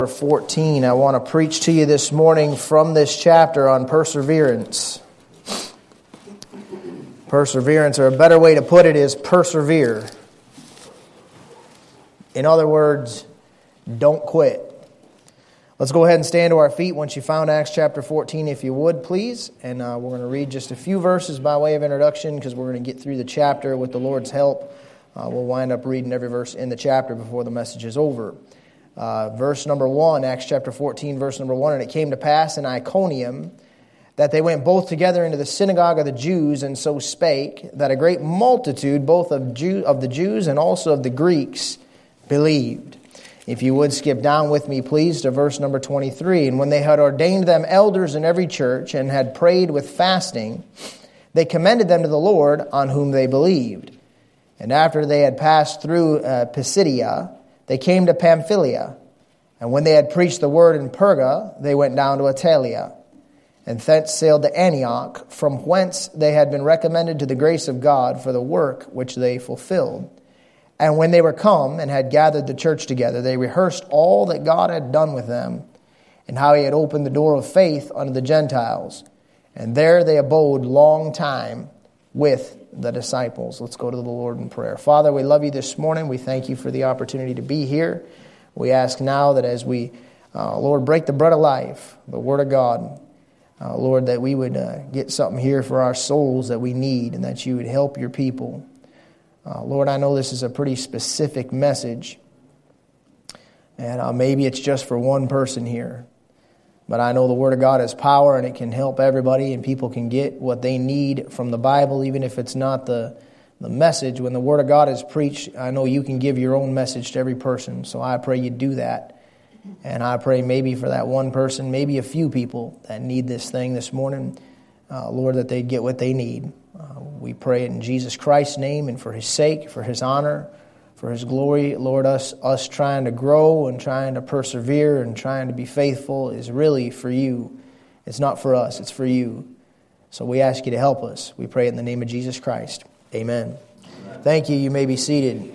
14. I want to preach to you this morning from this chapter on perseverance. Perseverance, or a better way to put it is persevere. In other words, don't quit. Let's go ahead and stand to our feet once you found Acts chapter 14, if you would, please. And we're going to read just a few verses by way of introduction because we're going to get through the chapter with the Lord's help. We'll wind up reading every verse in the chapter before the message is over. Verse number 1, Acts chapter 14, verse number 1, And it came to pass in Iconium that they went both together into the synagogue of the Jews, and so spake, that a great multitude, both of the Jews and also of the Greeks, believed. If you would skip down with me, please, to verse number 23. And when they had ordained them elders in every church, and had prayed with fasting, they commended them to the Lord, on whom they believed. And after they had passed through Pisidia, they came to Pamphylia, and when they had preached the word in Perga, they went down to Attalia, and thence sailed to Antioch, from whence they had been recommended to the grace of God for the work which they fulfilled. And when they were come and had gathered the church together, they rehearsed all that God had done with them, and how he had opened the door of faith unto the Gentiles. And there they abode long time with the disciples. Let's go to the Lord in prayer. Father, we love you this morning. We thank you for the opportunity to be here. We ask now that as we, Lord, break the bread of life, the Word of God, Lord, that we would get something here for our souls that we need, and that you would help your people. Lord, I know this is a pretty specific message, and maybe it's just for one person here. But I know the Word of God has power, and it can help everybody, and people can get what they need from the Bible, even if it's not the message. When the Word of God is preached, I know you can give your own message to every person. So I pray you do that. And I pray maybe for that one person, maybe a few people that need this thing this morning, Lord, that they get what they need. We pray it in Jesus Christ's name, and for His sake, for His honor, for His glory. Lord, us trying to grow and trying to persevere and trying to be faithful is really for you. It's not for us, it's for you. So we ask you to help us. We pray in the name of Jesus Christ. Amen. Thank you. You may be seated.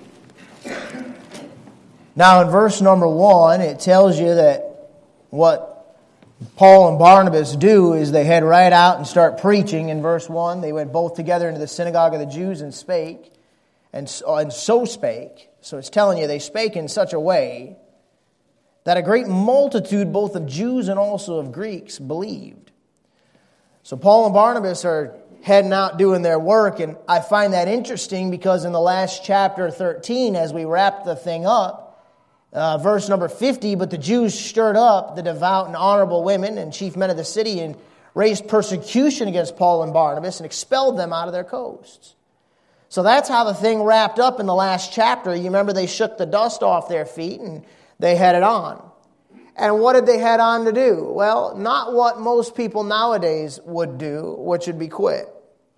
Now in verse number 1, it tells you that what Paul and Barnabas do is they head right out and start preaching. In verse 1, they went both together into the synagogue of the Jews and spake. And so spake. So it's telling you they spake in such a way that a great multitude both of Jews and also of Greeks believed. So Paul and Barnabas are heading out doing their work, and I find that interesting because in the last chapter 13, as we wrap the thing up, verse number 50, But the Jews stirred up the devout and honorable women and chief men of the city and raised persecution against Paul and Barnabas and expelled them out of their coasts. So that's how the thing wrapped up in the last chapter. You remember they shook the dust off their feet and they headed on. And what did they head on to do? Well, not what most people nowadays would do, which would be quit.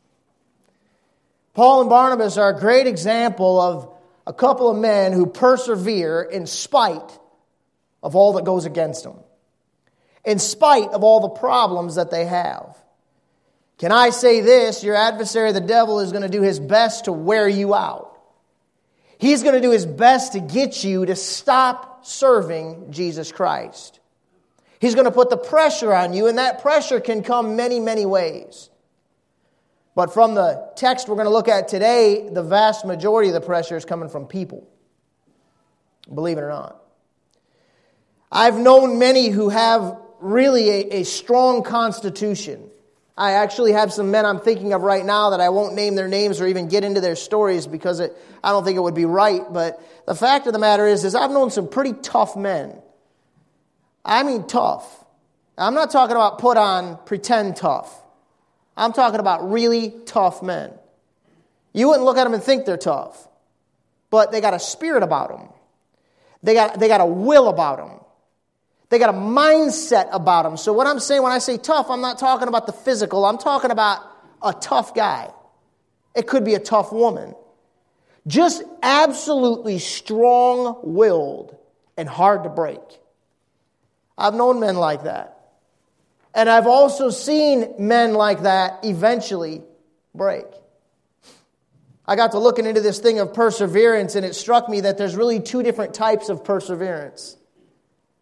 Paul and Barnabas are a great example of a couple of men who persevere in spite of all that goes against them, in spite of all the problems that they have. Can I say this? Your adversary, the devil, is going to do his best to wear you out. He's going to do his best to get you to stop serving Jesus Christ. He's going to put the pressure on you, and that pressure can come many, many ways. But from the text we're going to look at today, the vast majority of the pressure is coming from people. Believe it or not. I've known many who have really a strong constitution. I actually have some men I'm thinking of right now that I won't name their names or even get into their stories because I don't think it would be right. But the fact of the matter is I've known some pretty tough men. I mean tough. I'm not talking about put on, pretend tough. I'm talking about really tough men. You wouldn't look at them and think they're tough. But they got a spirit about them. They got a will about them. They got a mindset about them. So what I'm saying when I say tough, I'm not talking about the physical. I'm talking about a tough guy. It could be a tough woman. Just absolutely strong-willed and hard to break. I've known men like that. And I've also seen men like that eventually break. I got to looking into this thing of perseverance, and it struck me that there's really two different types of perseverance.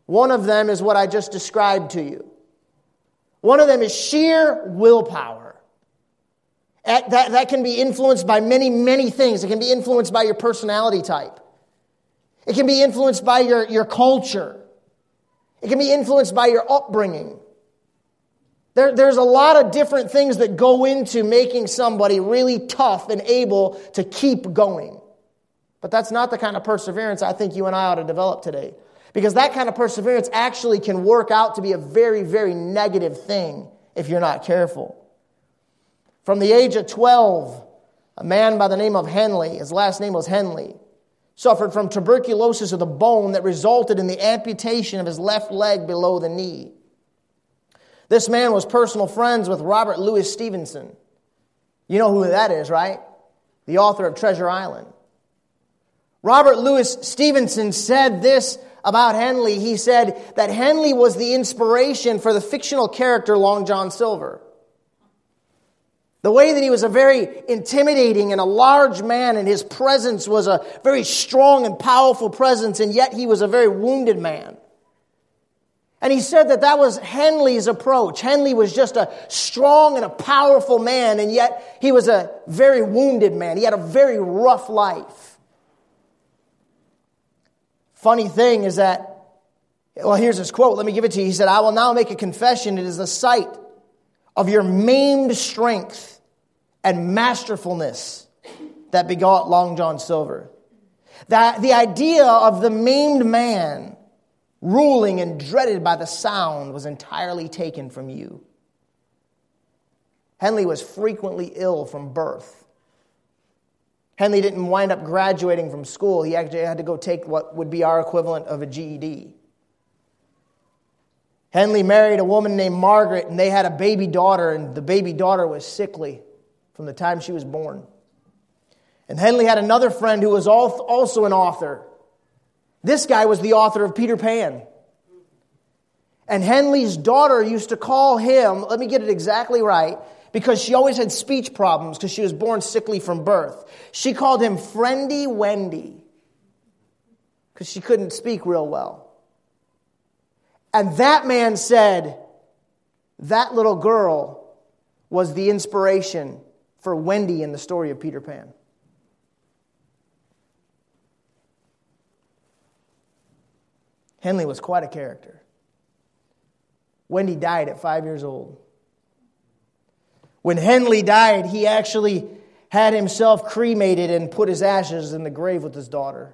One of them is what I just described to you. One of them is sheer willpower. That can be influenced by many, many things. It can be influenced by your personality type. It can be influenced by your culture. It can be influenced by your upbringing. There's a lot of different things that go into making somebody really tough and able to keep going. But that's not the kind of perseverance I think you and I ought to develop today. Because that kind of perseverance actually can work out to be a very, very negative thing if you're not careful. From the age of 12, a man by the name of Henley, his last name was Henley, suffered from tuberculosis of the bone that resulted in the amputation of his left leg below the knee. This man was personal friends with Robert Louis Stevenson. You know who that is, right? The author of Treasure Island. Robert Louis Stevenson said this about Henley. He said that Henley was the inspiration for the fictional character Long John Silver. The way that he was a very intimidating and a large man, and his presence was a very strong and powerful presence, and yet he was a very wounded man. And he said that was Henley's approach. Henley was just a strong and a powerful man, and yet he was a very wounded man. He had a very rough life. Funny thing is that, well, here's his quote. Let me give it to you. He said, "I will now make a confession. It is the sight of your maimed strength and masterfulness that begot Long John Silver." That the idea of the maimed man ruling and dreaded by the sound was entirely taken from you. Henley was frequently ill from birth. Henley didn't wind up graduating from school. He actually had to go take what would be our equivalent of a GED. Henley married a woman named Margaret, and they had a baby daughter, and the baby daughter was sickly from the time she was born. And Henley had another friend who was also an author. This guy was the author of Peter Pan. And Henley's daughter used to call him, let me get it exactly right, because she always had speech problems because she was born sickly from birth. She called him Friendy Wendy because she couldn't speak real well. And that man said that little girl was the inspiration for Wendy in the story of Peter Pan. Henley was quite a character. Wendy died at 5 years old. When Henley died, he actually had himself cremated and put his ashes in the grave with his daughter.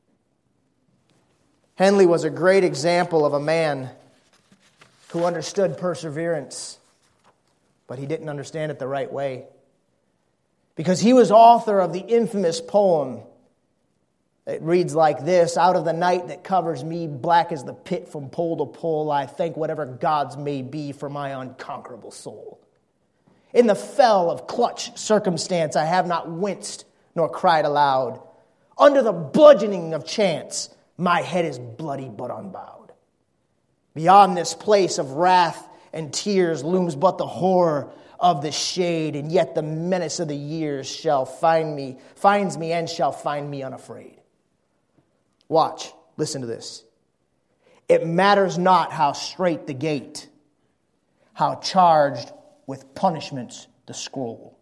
Henley was a great example of a man who understood perseverance, but he didn't understand it the right way. Because he was author of the infamous poem. It reads like this: "Out of the night that covers me, black as the pit from pole to pole, I thank whatever gods may be for my unconquerable soul. In the fell of clutch circumstance, I have not winced nor cried aloud. Under the bludgeoning of chance, my head is bloody but unbowed. Beyond this place of wrath and tears looms but the horror of the shade, and yet the menace of the years finds me and shall find me unafraid." Watch, listen to this. "It matters not how straight the gate, how charged with punishments the scroll.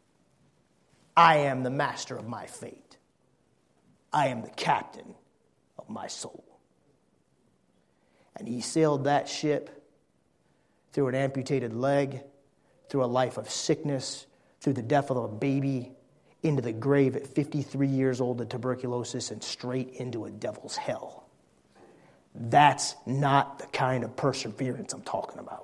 I am the master of my fate. I am the captain of my soul." And he sailed that ship through an amputated leg, through a life of sickness, through the death of a baby, into the grave at 53 years old of tuberculosis, and straight into a devil's hell. That's not the kind of perseverance I'm talking about.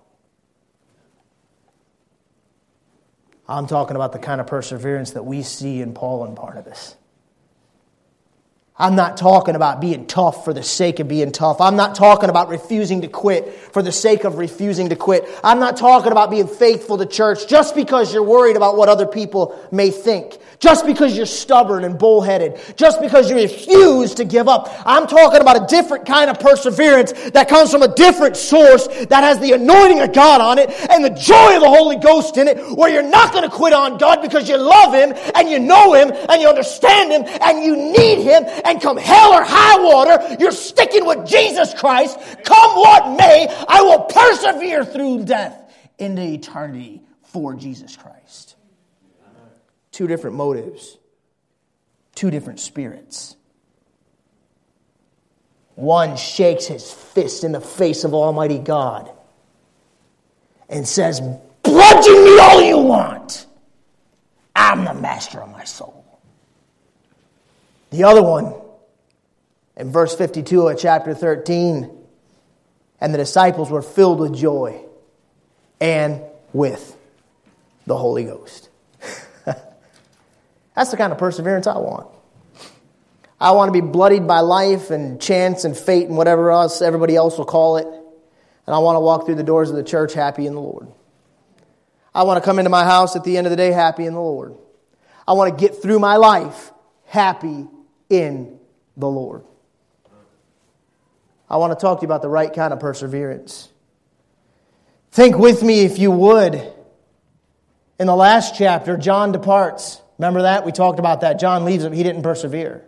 I'm talking about the kind of perseverance that we see in Paul and Barnabas. I'm not talking about being tough for the sake of being tough. I'm not talking about refusing to quit for the sake of refusing to quit. I'm not talking about being faithful to church just because you're worried about what other people may think. Just because you're stubborn and bullheaded. Just because you refuse to give up. I'm talking about a different kind of perseverance that comes from a different source that has the anointing of God on it and the joy of the Holy Ghost in it, where you're not going to quit on God because you love Him and you know Him and you understand Him and you need Him, and come hell or high water, you're sticking with Jesus Christ. Come what may, I will persevere through death into eternity for Jesus Christ. Two different motives. Two different spirits. One shakes his fist in the face of Almighty God and says, bludgeon me all you want. I'm the master of my soul. The other one, in verse 52 of chapter 13, and the disciples were filled with joy and with the Holy Ghost. That's the kind of perseverance I want. I want to be bloodied by life and chance and fate and whatever else everybody else will call it. And I want to walk through the doors of the church happy in the Lord. I want to come into my house at the end of the day happy in the Lord. I want to get through my life happy in the Lord. I want to talk to you about the right kind of perseverance. Think with me, if you would. In the last chapter, John departs. Remember that? We talked about that. John leaves him. He didn't persevere.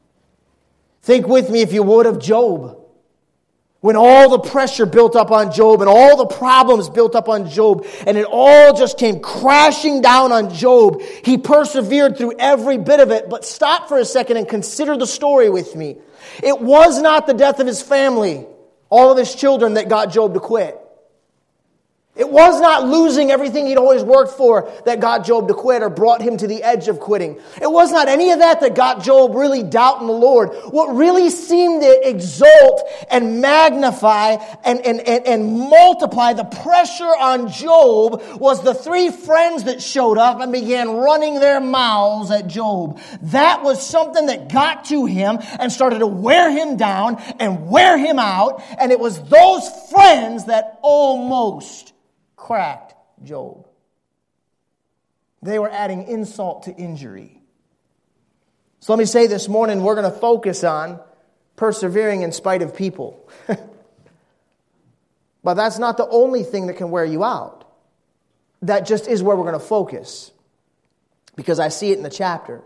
Think with me, if you would, of Job. When all the pressure built up on Job and all the problems built up on Job, and it all just came crashing down on Job, he persevered through every bit of it. But stop for a second and consider the story with me. It was not the death of his family, all of his children, that got Job to quit. It was not losing everything he'd always worked for that got Job to quit or brought him to the edge of quitting. It was not any of that got Job really doubting the Lord. What really seemed to exalt and magnify and multiply the pressure on Job was the three friends that showed up and began running their mouths at Job. That was something that got to him and started to wear him down and wear him out. And it was those friends that almost cracked Job. They were adding insult to injury. So let me say this morning, we're going to focus on persevering in spite of people. But that's not the only thing that can wear you out. That just is where we're going to focus. Because I see it in the chapter.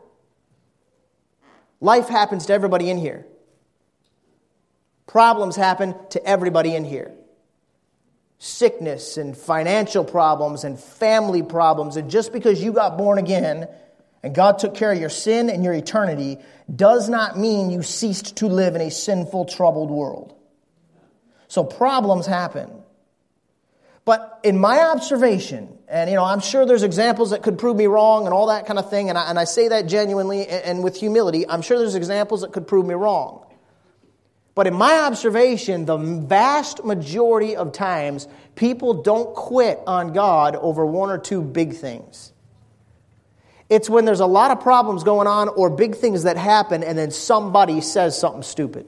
Life happens to everybody in here. Problems happen to everybody in here. Sickness and financial problems and family problems. And just because you got born again and God took care of your sin and your eternity does not mean you ceased to live in a sinful, troubled world. So problems happen. But in my observation, and I'm sure there's examples that could prove me wrong and all that kind of thing, and I say that genuinely and with humility, I'm sure there's examples that could prove me wrong. But in my observation, the vast majority of times, people don't quit on God over one or two big things. It's when there's a lot of problems going on or big things that happen and then somebody says something stupid.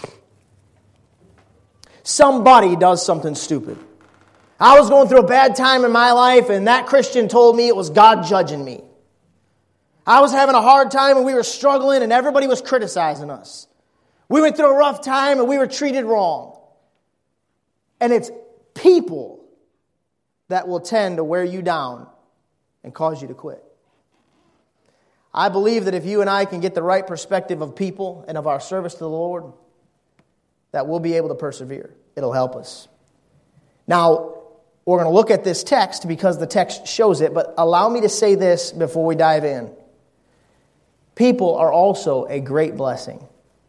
Somebody does something stupid. I was going through a bad time in my life and that Christian told me it was God judging me. I was having a hard time and we were struggling and everybody was criticizing us. We went through a rough time and we were treated wrong. And it's people that will tend to wear you down and cause you to quit. I believe that if you and I can get the right perspective of people and of our service to the Lord, that we'll be able to persevere. It'll help us. Now, we're going to look at this text because the text shows it, but allow me to say this before we dive in. People are also a great blessing.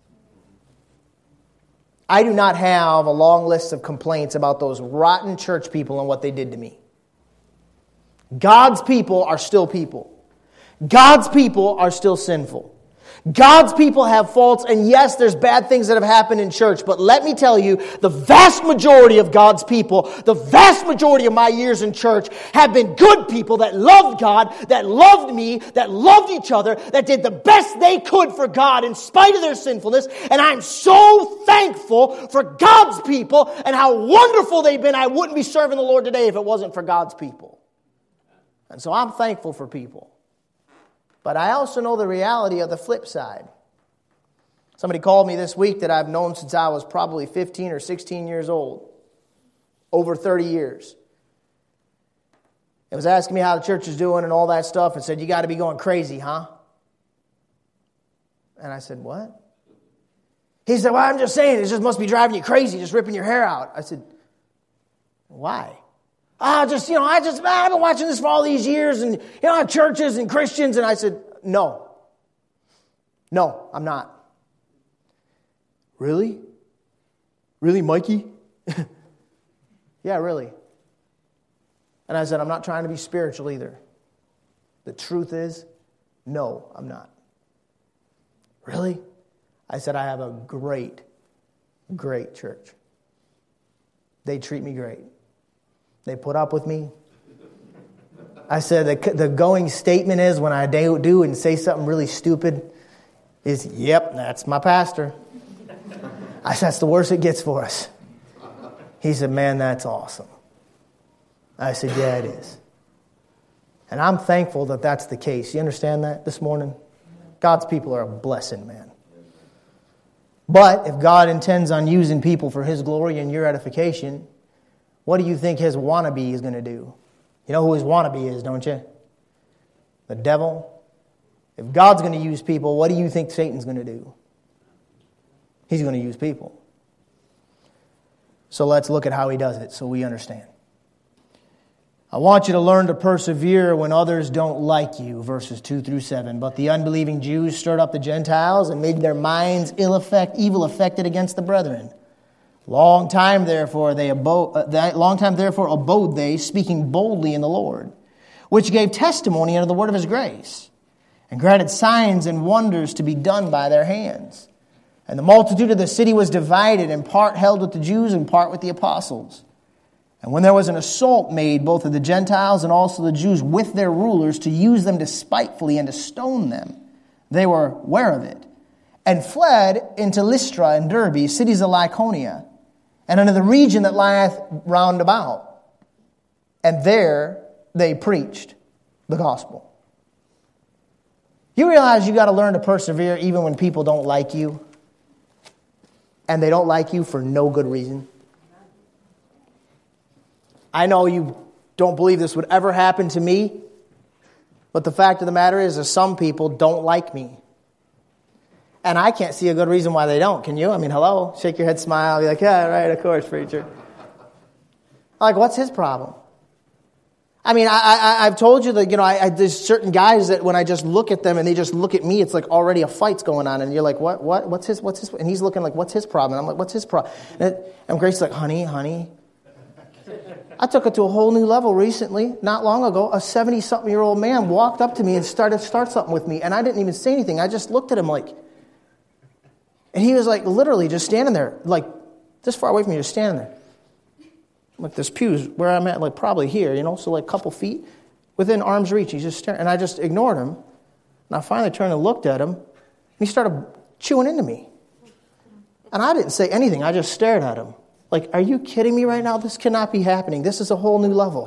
I do not have a long list of complaints about those rotten church people and what they did to me. God's people are still people. God's people are still sinful. God's people have faults, and yes, there's bad things that have happened in church, but let me tell you, the vast majority of God's people, the vast majority of my years in church have been good people that loved God, that loved me, that loved each other, that did the best they could for God in spite of their sinfulness, and I'm so thankful for God's people and how wonderful they've been. I wouldn't be serving the Lord today if it wasn't for God's people. And so I'm thankful for people. But I also know the reality of the flip side. Somebody called me this week that I've known since I was probably 15 or 16 years old. Over 30 years. It was asking me how the church is doing and all that stuff and said, you got to be going crazy, huh? And I said, what? He said, well, I'm just saying, it just must be driving you crazy, just ripping your hair out. I said, why? I've been watching this for all these years and, churches and Christians. And I said, no, I'm not. Really? Really, Mikey? Yeah, really. And I said, I'm not trying to be spiritual either. The truth is, no, I'm not. Really? I said, I have a great church. They treat me great. They put up with me. I said, the going statement is when I do and say something really stupid is, yep, that's my pastor. I said, that's the worst it gets for us. He said, man, that's awesome. I said, yeah, it is. And I'm thankful that that's the case. You understand that this morning? God's people are a blessing, man. But if God intends on using people for His glory and your edification, what do you think His wannabe is going to do? You know who His wannabe is, don't you? The devil. If God's going to use people, what do you think Satan's going to do? He's going to use people. So let's look at how he does it so we understand. I want you to learn to persevere when others don't like you, verses 2 through 7. But the unbelieving Jews stirred up the Gentiles and made their minds evil affected against the brethren. Long time therefore abode they, speaking boldly in the Lord, which gave testimony unto the word of His grace, and granted signs and wonders to be done by their hands. And the multitude of the city was divided, and part held with the Jews and part with the apostles. And when there was an assault made both of the Gentiles and also the Jews with their rulers to use them despitefully and to stone them, they were aware of it, and fled into Lystra and Derbe, cities of Lycaonia, and into the region that lieth round about. And there they preached the gospel. You realize you got to learn to persevere even when people don't like you, and they don't like you for no good reason. I know you don't believe this would ever happen to me, but the fact of the matter is that some people don't like me. And I can't see a good reason why they don't. Can you? I mean, hello? Shake your head, smile. Be like, yeah, right, of course, preacher. Like, what's his problem? I mean, I've told you that, there's certain guys that when I just look at them and they just look at me, it's like already a fight's going on. And you're like, what's his, and he's looking like, what's his problem? And I'm like, what's his problem? And Grace's like, honey. I took it to a whole new level recently, not long ago. A 70-something-year-old man walked up to me and started to start something with me. And I didn't even say anything. I just looked at him like, and he was like literally just standing there, like this far away from me, just standing there. Like this pew's where I'm at, like probably here, so like a couple feet within arm's reach. He's just staring, and I just ignored him. And I finally turned and looked at him, and he started chewing into me. And I didn't say anything. I just stared at him. Like, are you kidding me right now? This cannot be happening. This is a whole new level.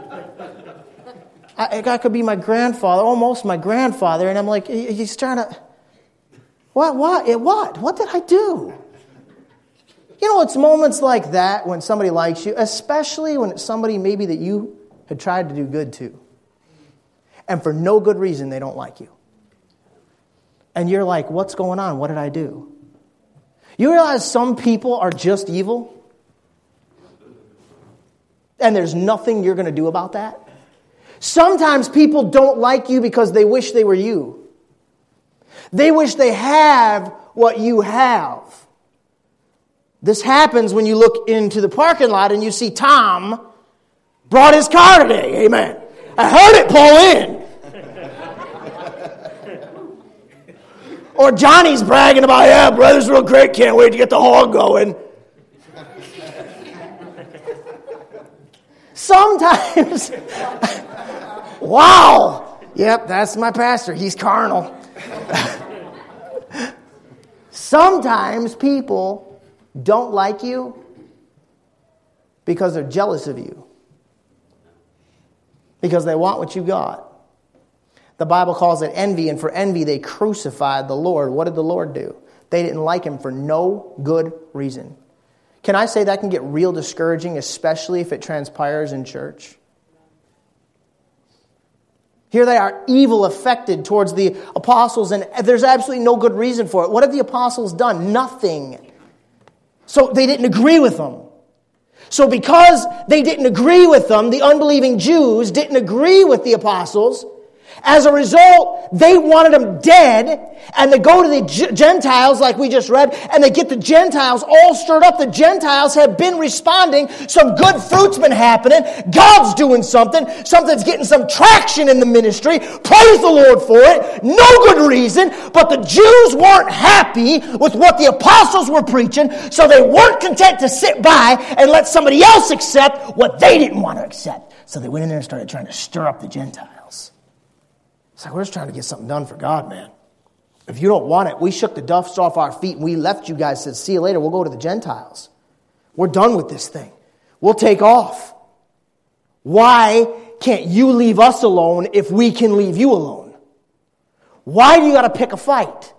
I could be my grandfather, almost my grandfather, and I'm like, he's trying to. What? What did I do? It's moments like that when somebody likes you, especially when it's somebody maybe that you had tried to do good to. And for no good reason, they don't like you. And you're like, what's going on? What did I do? You realize some people are just evil? And there's nothing you're going to do about that? Sometimes people don't like you because they wish they were you. They wish they have what you have. This happens when you look into the parking lot and you see Tom brought his car today. Amen. I heard it pull in. Or Johnny's bragging about, yeah, brother's real great. Can't wait to get the hog going. Sometimes, wow. Yep, that's my pastor. He's carnal. Sometimes people don't like you because they're jealous of you. Because they want what you got. The Bible calls it envy, and for envy they crucified the Lord. What did the Lord do? They didn't like him for no good reason. Can I say that can get real discouraging, especially if it transpires in church? Here they are, evil affected towards the apostles, and there's absolutely no good reason for it. What have the apostles done? Nothing. So they didn't agree with them. So because they didn't agree with them, the unbelieving Jews didn't agree with the apostles. As a result, they wanted them dead, and they go to the Gentiles, like we just read, and they get the Gentiles all stirred up. The Gentiles have been responding. Some good fruit's been happening. God's doing something. Something's getting some traction in the ministry. Praise the Lord for it. No good reason, but the Jews weren't happy with what the apostles were preaching, so they weren't content to sit by and let somebody else accept what they didn't want to accept. So they went in there and started trying to stir up the Gentiles. It's like, we're just trying to get something done for God, man. If you don't want it, we shook the dust off our feet and we left you guys, said, see you later, we'll go to the Gentiles. We're done with this thing. We'll take off. Why can't you leave us alone if we can leave you alone? Why do you got to pick a fight?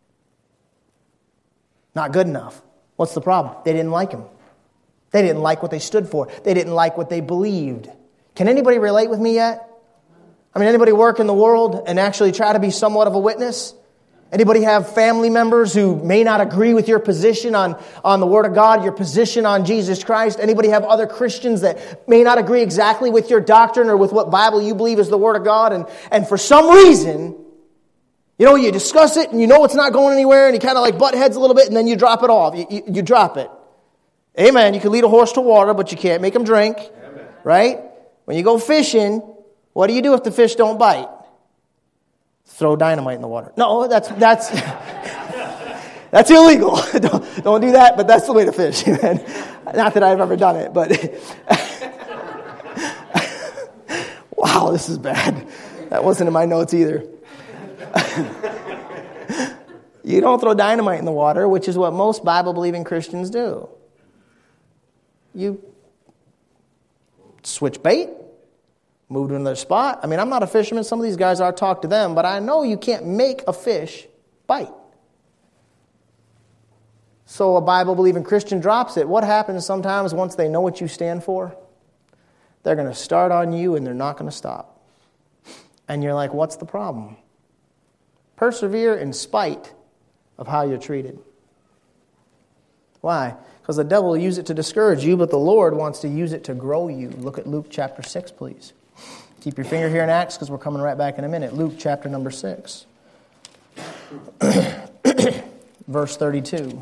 Not good enough. What's the problem? They didn't like him. They didn't like what they stood for. They didn't like what they believed. Can anybody relate with me yet? I mean, anybody work in the world and actually try to be somewhat of a witness? Anybody have family members who may not agree with your position on the Word of God, your position on Jesus Christ? Anybody have other Christians that may not agree exactly with your doctrine or with what Bible you believe is the Word of God? And for some reason, you discuss it and you know it's not going anywhere and you kind of like butt heads a little bit and then you drop it off. You drop it. Amen. You can lead a horse to water, but you can't make him drink. Amen. Right? When you go fishing, what do you do if the fish don't bite? Throw dynamite in the water. No, that's that's illegal. Don't do that, but that's the way to fish. Not that I've ever done it, but wow, this is bad. That wasn't in my notes either. You don't throw dynamite in the water, which is what most Bible-believing Christians do. You switch bait. Move to another spot. I mean, I'm not a fisherman. Some of these guys are. Talk to them. But I know you can't make a fish bite. So a Bible-believing Christian drops it. What happens sometimes once they know what you stand for? They're going to start on you and they're not going to stop. And you're like, what's the problem? Persevere in spite of how you're treated. Why? Because the devil will use it to discourage you, but the Lord wants to use it to grow you. Look at Luke chapter 6, please. Keep your finger here in Acts because we're coming right back in a minute. Luke chapter number 6. Verse 32.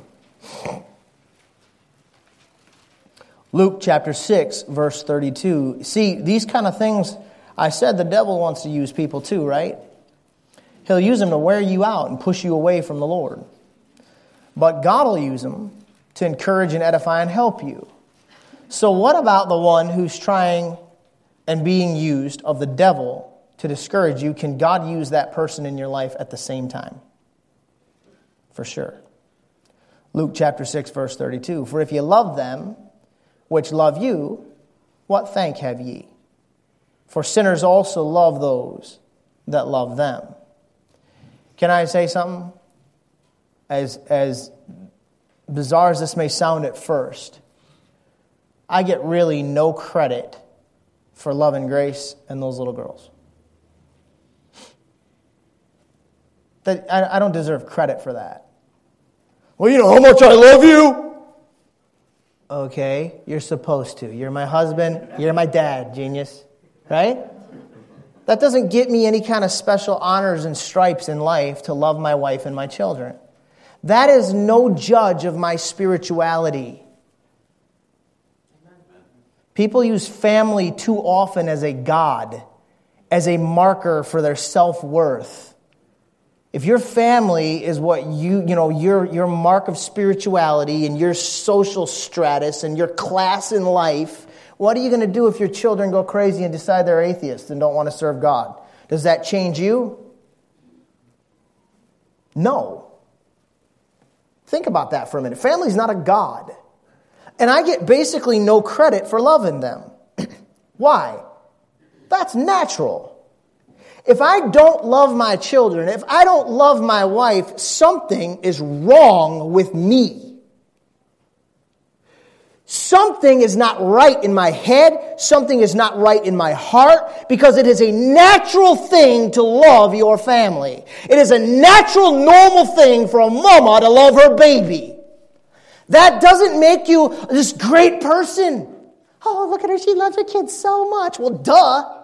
Luke chapter 6, verse 32. See, these kind of things, I said the devil wants to use people too, right? He'll use them to wear you out and push you away from the Lord. But God will use them to encourage and edify and help you. So what about the one who's trying and being used of the devil to discourage you? Can God use that person in your life at the same time? For sure. Luke chapter 6, verse 32. For if ye love them which love you, what thank have ye? For sinners also love those that love them. Can I say something? As bizarre as this may sound at first, I get really no credit for Love and Grace and those little girls. I don't deserve credit for that. Well, you know how much I love you. Okay, you're supposed to. You're my husband. You're my dad, genius. Right? That doesn't get me any kind of special honors and stripes in life to love my wife and my children. That is no judge of my spirituality. People use family too often as a god, as a marker for their self-worth. If your family is what your mark of spirituality and your social stratus and your class in life, what are you going to do if your children go crazy and decide they're atheists and don't want to serve God? Does that change you? No. Think about that for a minute. Family's not a god. And I get basically no credit for loving them. Why? That's natural. If I don't love my children, if I don't love my wife, something is wrong with me. Something is not right in my head. Something is not right in my heart, because it is a natural thing to love your family. It is a natural, normal thing for a mama to love her baby. That doesn't make you this great person. Oh, look at her. She loves her kids so much. Well, duh.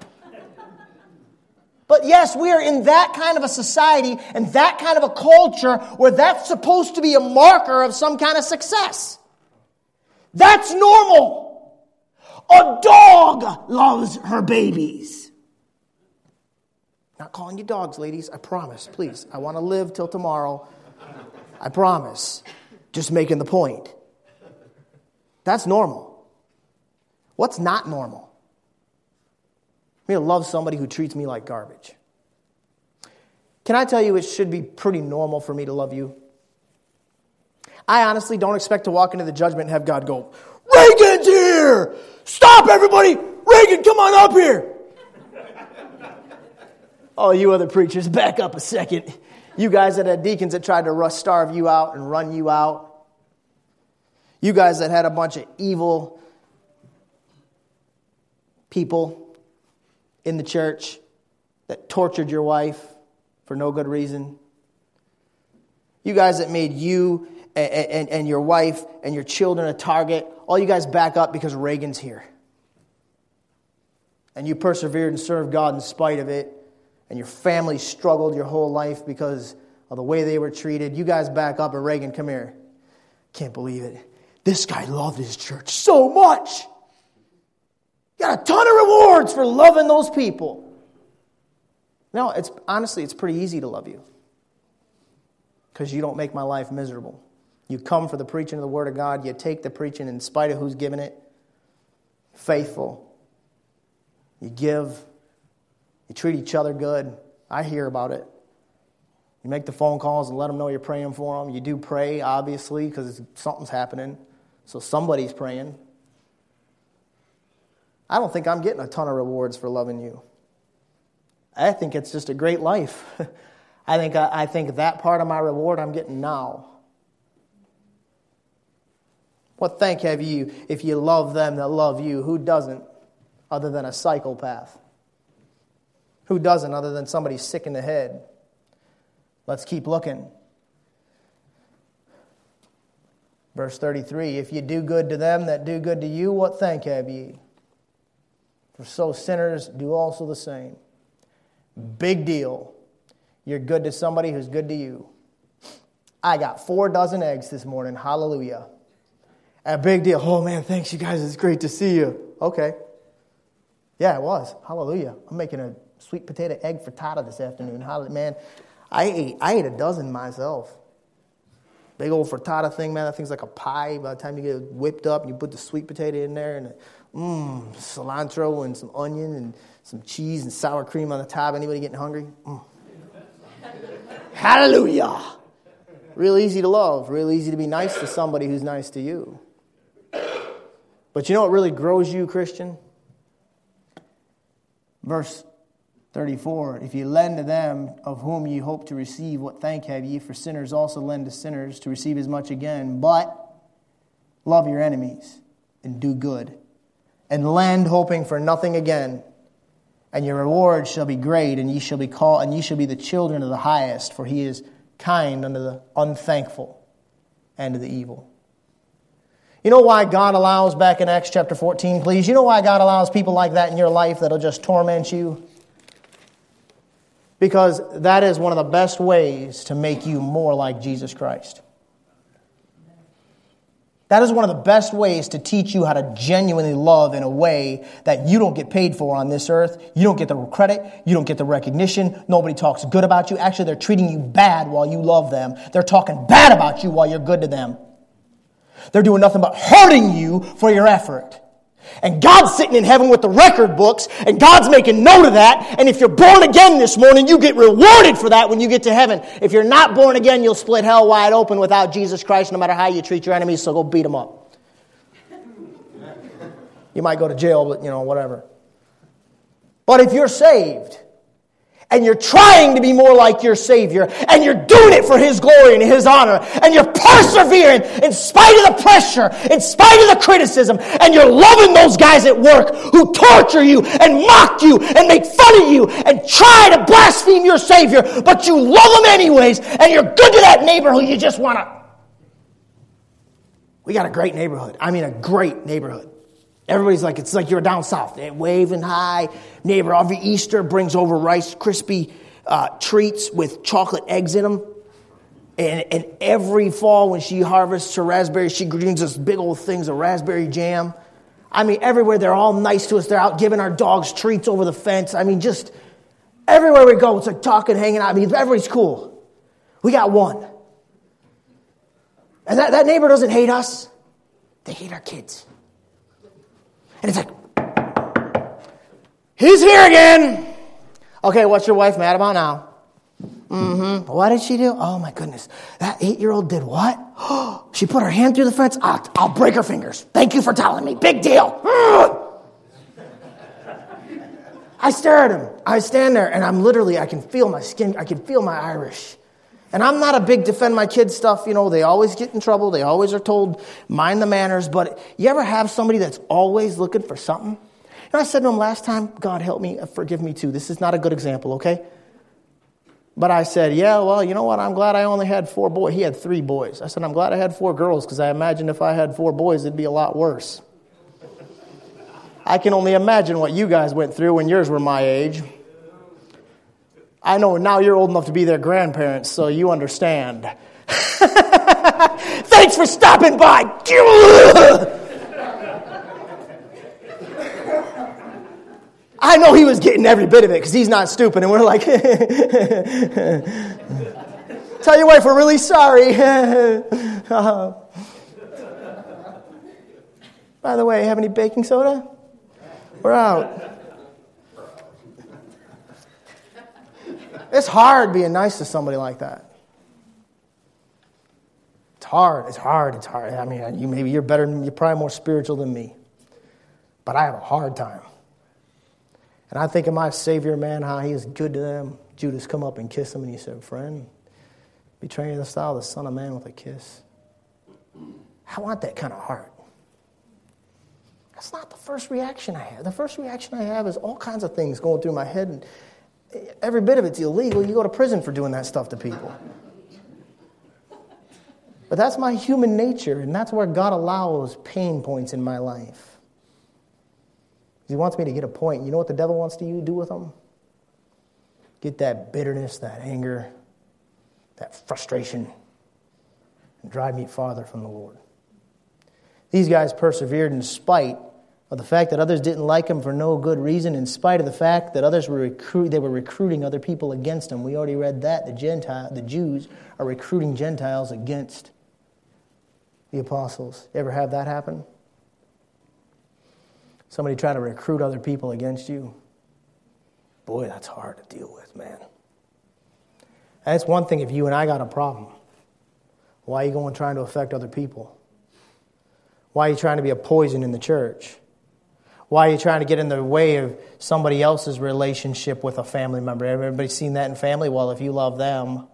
But yes, we are in that kind of a society and that kind of a culture where that's supposed to be a marker of some kind of success. That's normal. A dog loves her babies. Not calling you dogs, ladies. I promise. Please. I want to live till tomorrow. I promise. Just making the point. That's normal. What's not normal? Me to love somebody who treats me like garbage. Can I tell you it should be pretty normal for me to love you? I honestly don't expect to walk into the judgment and have God go, Reagan's here! Stop, everybody! Reagan, come on up here! Oh, you other preachers, back up a second. You guys that had deacons that tried to starve you out and run you out. You guys that had a bunch of evil people in the church that tortured your wife for no good reason. You guys that made you and your wife and your children a target. All you guys back up because Reagan's here. And you persevered and served God in spite of it. And your family struggled your whole life because of the way they were treated. You guys back up and Reagan, come here. Can't believe it. This guy loved his church so much. Got a ton of rewards for loving those people. No, honestly, it's pretty easy to love you. Because you don't make my life miserable. You come for the preaching of the Word of God. You take the preaching in spite of who's giving it. Faithful. You give. You treat each other good. I hear about it. You make the phone calls and let them know you're praying for them. You do pray, obviously, because something's happening. So somebody's praying. I don't think I'm getting a ton of rewards for loving you. I think it's just a great life. I think that part of my reward I'm getting now. What thank have you if you love them that love you? Who doesn't, other than a psychopath? Who doesn't, other than somebody sick in the head? Let's keep looking. Verse 33, if you do good to them that do good to you, what thank have ye? For so sinners do also the same. Big deal. You're good to somebody who's good to you. I got 4 dozen eggs this morning. Hallelujah. A big deal. Oh man, thanks you guys. It's great to see you. Okay. Yeah, it was. Hallelujah. I'm making a sweet potato egg frittata this afternoon. Hallelujah. Man, I ate a dozen myself. Big old frittata thing, man. That thing's like a pie. By the time you get it whipped up, you put the sweet potato in there and cilantro and some onion and some cheese and sour cream on the top. Anybody getting hungry? Hallelujah. Real easy to love. Real easy to be nice to somebody who's nice to you. But you know what really grows you, Christian? Verse 34, if ye lend to them of whom ye hope to receive, what thank have ye? For sinners also lend to sinners to receive as much again. But love your enemies and do good. And lend hoping for nothing again. And your reward shall be great, and ye shall be called, and ye shall be the children of the highest, for he is kind unto the unthankful and to the evil. You know why God allows, back in Acts chapter 14, please, you know why God allows people like that in your life that'll just torment you? Because that is one of the best ways to make you more like Jesus Christ. That is one of the best ways to teach you how to genuinely love in a way that you don't get paid for on this earth. You don't get the credit. You don't get the recognition. Nobody talks good about you. Actually, they're treating you bad while you love them. They're talking bad about you while you're good to them. They're doing nothing but hurting you for your effort. And God's sitting in heaven with the record books, and God's making note of that. And if you're born again this morning, you get rewarded for that when you get to heaven. If you're not born again, you'll split hell wide open without Jesus Christ, no matter how you treat your enemies, so go beat them up. You might go to jail, but, whatever. But if you're saved, And you're trying to be more like your Savior. And you're doing it for His glory and His honor. And you're persevering in spite of the pressure, in spite of the criticism. And you're loving those guys at work who torture you and mock you and make fun of you and try to blaspheme your Savior. But you love them anyways. And you're good to that neighbor who you just want to... We got a great neighborhood. I mean, a great neighborhood. Everybody's like, it's like you're down south. They're waving high. Neighbor every Easter brings over Rice Krispie treats with chocolate eggs in them. And every fall when she harvests her raspberries, she brings us big old things of raspberry jam. I mean, everywhere they're all nice to us. They're out giving our dogs treats over the fence. I mean, just everywhere we go, it's like talking, hanging out. I mean, everybody's cool. We got one. And that neighbor doesn't hate us. They hate our kids. And it's like, he's here again. Okay, what's your wife mad about now? What did she do? Oh, my goodness. That 8-year-old did what? She put her hand through the fence. I'll break her fingers. Thank you for telling me. Big deal. I stare at him. I stand there, and I can feel my skin. I can feel my Irish. And I'm not a big defend my kids stuff. You know, they always get in trouble. They always are told, mind the manners. But you ever have somebody that's always looking for something? And I said to him last time, God help me, forgive me too. This is not a good example, okay? But I said, yeah, well, you know what? I'm glad I only had 4 boys. He had 3 boys. I said, I'm glad I had 4 girls because I imagined if I had 4 boys, it'd be a lot worse. I can only imagine what you guys went through when yours were my age. I know now you're old enough to be their grandparents, so you understand. Thanks for stopping by. I know he was getting every bit of it because he's not stupid. And we're like, tell your wife we're really sorry. By the way, have any baking soda? We're out. It's hard being nice to somebody like that. It's hard. I mean, you're probably more spiritual than me. But I have a hard time. And I think of my Savior, man, how he is good to them. Judas come up and kiss him, and he said, friend, betraying the style of the Son of Man with a kiss. I want that kind of heart. That's not the first reaction I have. The first reaction I have is all kinds of things going through my head, and every bit of it's illegal. You go to prison for doing that stuff to people. But that's my human nature, and that's where God allows pain points in my life. He wants me to get a point. You know what the devil wants to do with them? Get that bitterness, that anger, that frustration, and drive me farther from the Lord. These guys persevered in spite of the fact that others didn't like him for no good reason, in spite of the fact that others were recruiting other people against him. We already read that. The Jews are recruiting Gentiles against the apostles. You ever have that happen? Somebody trying to recruit other people against you? Boy, that's hard to deal with, man. And it's one thing if you and I got a problem. Why are you going trying to affect other people? Why are you trying to be a poison in the church? Why are you trying to get in the way of somebody else's relationship with a family member? Everybody seen that in family? Well, if you love them,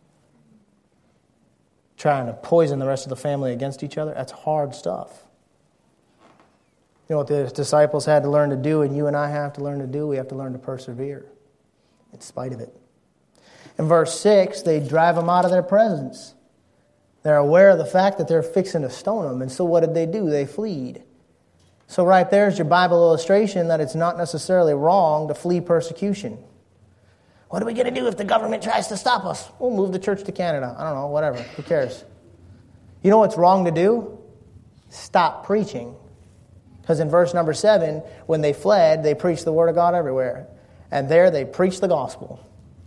trying to poison the rest of the family against each other, that's hard stuff. You know what the disciples had to learn to do, and you and I have to learn to do? We have to learn to persevere in spite of it. In verse 6, they drive them out of their presence. They're aware of the fact that they're fixing to stone them. And so what did they do? They fled. So right there's your Bible illustration that it's not necessarily wrong to flee persecution. What are we going to do if the government tries to stop us? We'll move the church to Canada. I don't know, whatever. Who cares? You know what's wrong to do? Stop preaching. Because in verse number 7, when they fled, they preached the word of God everywhere. And there they preached the gospel.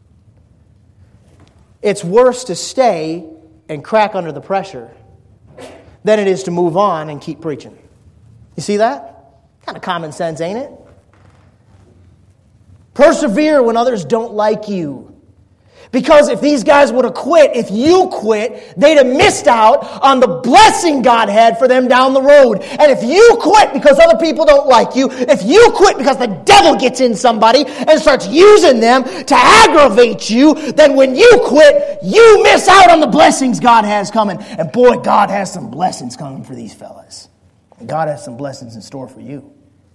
It's worse to stay and crack under the pressure than it is to move on and keep preaching. You see that? Kind of common sense, ain't it? Persevere when others don't like you. Because if these guys would have quit, if you quit, they'd have missed out on the blessing God had for them down the road. And if you quit because other people don't like you, if you quit because the devil gets in somebody and starts using them to aggravate you, then when you quit, you miss out on the blessings God has coming. And boy, God has some blessings coming for these fellas. And God has some blessings in store for you.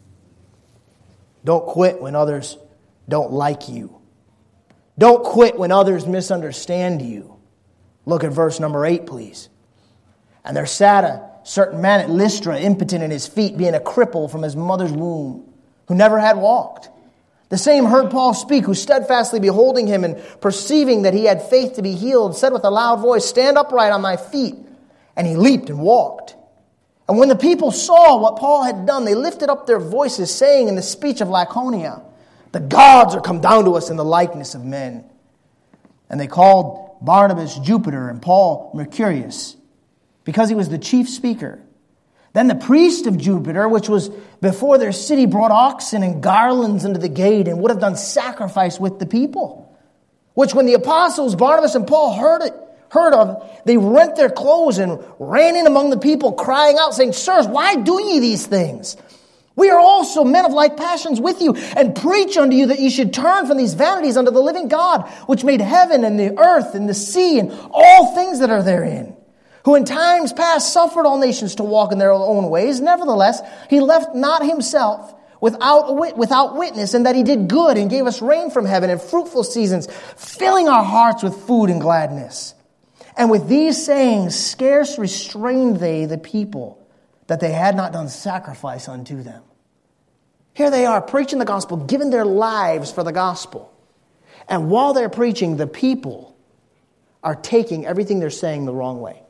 Don't quit when others don't like you. Don't quit when others misunderstand you. Look at verse number 8, please. And there sat a certain man at Lystra, impotent in his feet, being a cripple from his mother's womb, who never had walked. The same heard Paul speak, who steadfastly beholding him and perceiving that he had faith to be healed, said with a loud voice, Stand upright on thy feet. And he leaped and walked. And when the people saw what Paul had done, they lifted up their voices, saying in the speech of Lycaonia, The gods are come down to us in the likeness of men. And they called Barnabas Jupiter and Paul Mercurius, because he was the chief speaker. Then the priest of Jupiter, which was before their city, brought oxen and garlands into the gate and would have done sacrifice with the people. Which when the apostles Barnabas and Paul heard of, they rent their clothes and ran in among the people, crying out, saying, Sirs, why do ye these things? We are also men of like passions with you, and preach unto you that ye should turn from these vanities unto the living God, which made heaven and the earth and the sea and all things that are therein, who in times past suffered all nations to walk in their own ways. Nevertheless, he left not himself without witness, and that he did good and gave us rain from heaven and fruitful seasons, filling our hearts with food and gladness. And with these sayings scarce restrained they the people, that they had not done sacrifice unto them. Here they are preaching the gospel, giving their lives for the gospel. And while they're preaching, the people are taking everything they're saying the wrong way.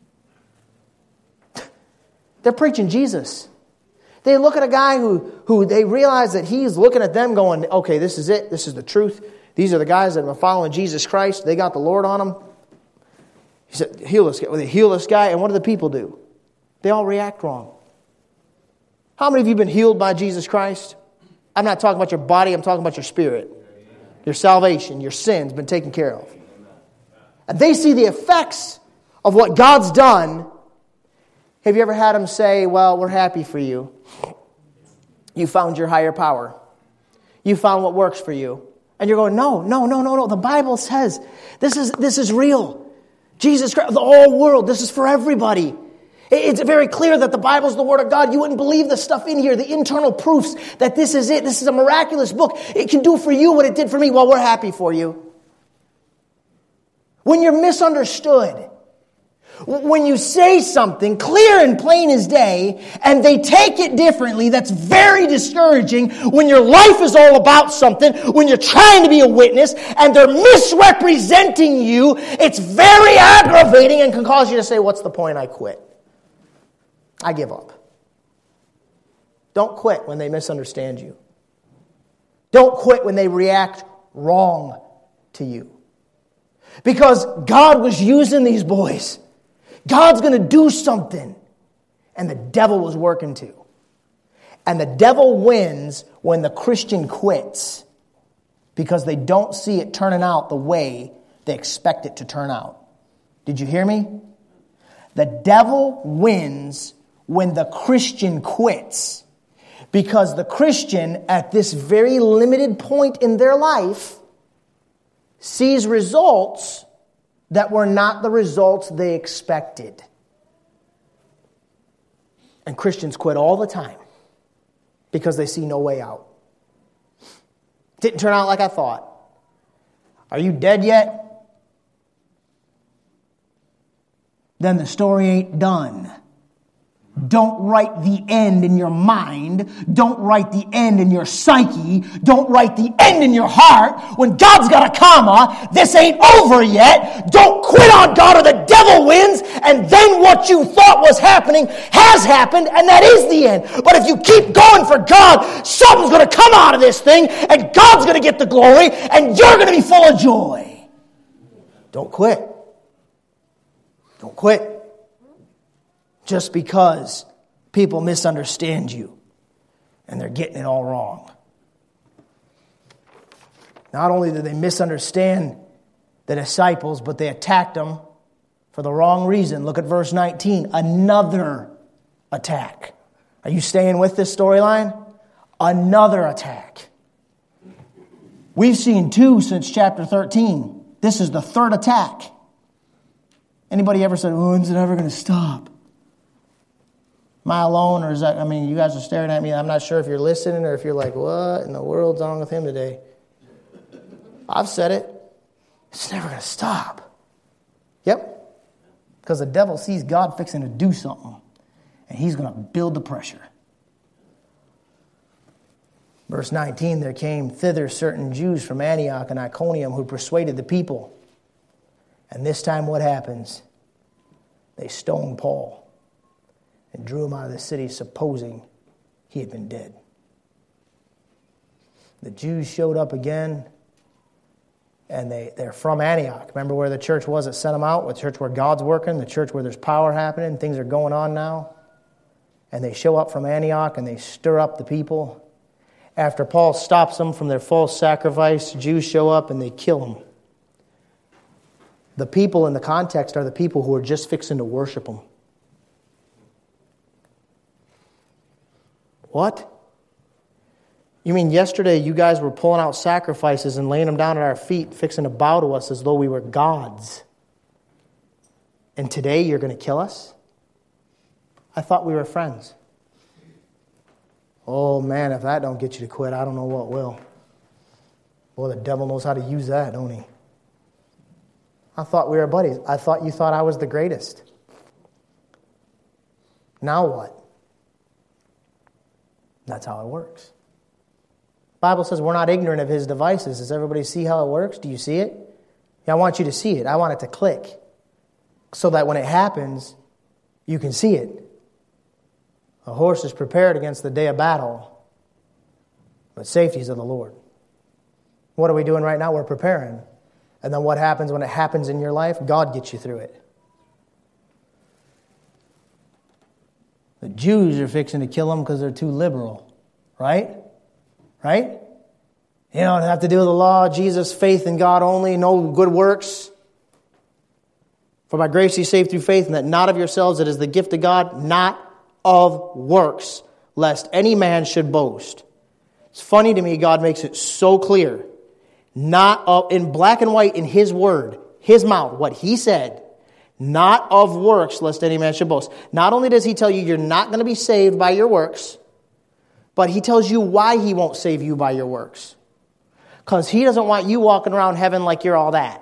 They're preaching Jesus. They look at a guy who they realize that he's looking at them going, okay, this is it. This is the truth. These are the guys that are following Jesus Christ. They got the Lord on them. He said, heal this guy. Well, they heal this guy, and what do the people do? They all react wrong. How many of you have been healed by Jesus Christ? I'm not talking about your body. I'm talking about your spirit. Your salvation, your sins been taken care of. And they see the effects of what God's done. Have you ever had them say, well, we're happy for you. You found your higher power. You found what works for you. And you're going, no. The Bible says this is real. Jesus Christ, the whole world, this is for everybody. It's very clear that the Bible's the Word of God. You wouldn't believe the stuff in here, the internal proofs that this is it. This is a miraculous book. It can do for you what it did for me. Well, we're happy for you. When you're misunderstood, when you say something clear and plain as day, and they take it differently, that's very discouraging. When your life is all about something, when you're trying to be a witness, and they're misrepresenting you, it's very aggravating and can cause you to say, what's the point? I quit. I give up. Don't quit when they misunderstand you. Don't quit when they react wrong to you. Because God was using these boys. God's going to do something. And the devil was working too. And the devil wins when the Christian quits, because they don't see it turning out the way they expect it to turn out. Did you hear me? The devil wins when the Christian quits, because the Christian, at this very limited point in their life, sees results that were not the results they expected. And Christians quit all the time because they see no way out. Didn't turn out like I thought. Are you dead yet? Then the story ain't done. Don't write the end in your mind. Don't write the end in your psyche. Don't write the end in your heart. When God's got a comma, this ain't over yet. Don't quit on God or the devil wins, and then what you thought was happening has happened, and that is the end. But if you keep going for God, something's going to come out of this thing, and God's going to get the glory, and you're going to be full of joy. Don't quit. Don't quit. Just because people misunderstand you and they're getting it all wrong. Not only do they misunderstand the disciples, but they attacked them for the wrong reason. Look at verse 19. Another attack. Are you staying with this storyline? Another attack. We've seen 2 since chapter 13. This is the 3rd attack. Anybody ever said, when's it ever going to stop? Am I alone, or is that, you guys are staring at me. I'm not sure if you're listening or if you're like, what in the world's wrong with him today? I've said it. It's never going to stop. Yep. Because the devil sees God fixing to do something, and he's going to build the pressure. Verse 19, there came thither certain Jews from Antioch and Iconium who persuaded the people. And this time what happens? They stoned Paul and drew him out of the city, supposing he had been dead. The Jews showed up again, and they're from Antioch. Remember where the church was that sent them out? The church where God's working, the church where there's power happening, things are going on now. And they show up from Antioch, and they stir up the people. After Paul stops them from their false sacrifice, Jews show up and they kill them. The people in the context are the people who are just fixing to worship him. What? You mean yesterday you guys were pulling out sacrifices and laying them down at our feet, fixing to bow to us as though we were gods. And today you're going to kill us? I thought we were friends. Oh man, if that don't get you to quit, I don't know what will. Boy, the devil knows how to use that, don't he? I thought we were buddies. I thought you thought I was the greatest. Now what? That's how it works. The Bible says we're not ignorant of his devices. Does everybody see how it works? Do you see it? Yeah, I want you to see it. I want it to click so that when it happens, you can see it. A horse is prepared against the day of battle, but safety is of the Lord. What are we doing right now? We're preparing. And then what happens when it happens in your life? God gets you through it. The Jews are fixing to kill them because they're too liberal. Right? Right? You don't have to do with the law, Jesus, faith in God only, no good works. For by grace you saved through faith, and that not of yourselves, it is the gift of God, not of works, lest any man should boast. It's funny to me, God makes it so clear. Not of, in black and white in his word, his mouth, what he said. Not of works, lest any man should boast. Not only does he tell you you're not going to be saved by your works, but he tells you why he won't save you by your works. Because he doesn't want you walking around heaven like you're all that.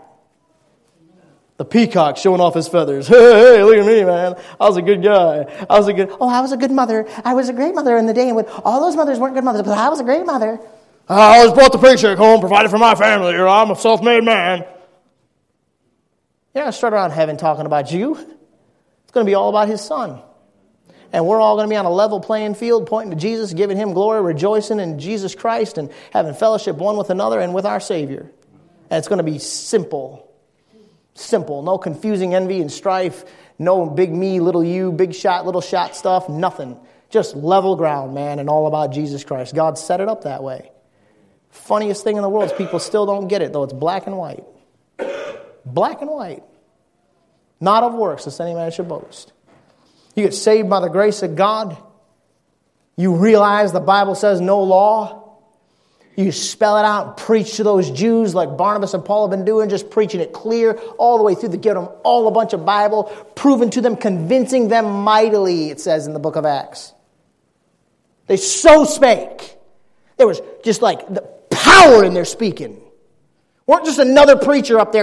The peacock showing off his feathers. Hey, look at me, man. I was a good guy. I was a good mother. I was a great mother in the day when all those mothers weren't good mothers, but I was a great mother. I always brought the paycheck home, provided for my family. I'm a self-made man. You're not going to start around heaven talking about you. It's going to be all about his son. And we're all going to be on a level playing field, pointing to Jesus, giving him glory, rejoicing in Jesus Christ, and having fellowship one with another and with our Savior. And it's going to be simple. Simple. No confusing envy and strife. No big me, little you, big shot, little shot stuff. Nothing. Just level ground, man, and all about Jesus Christ. God set it up that way. Funniest thing in the world is people still don't get it, though it's black and white. Black and white. Not of works, lest any man should boast. You get saved by the grace of God. You realize the Bible says no law. You spell it out and preach to those Jews like Barnabas and Paul have been doing, just preaching it clear all the way through, giving them all a bunch of Bible, proving to them, convincing them mightily, it says in the book of Acts. They so spake. There was just like the power in their speaking. Weren't just another preacher up there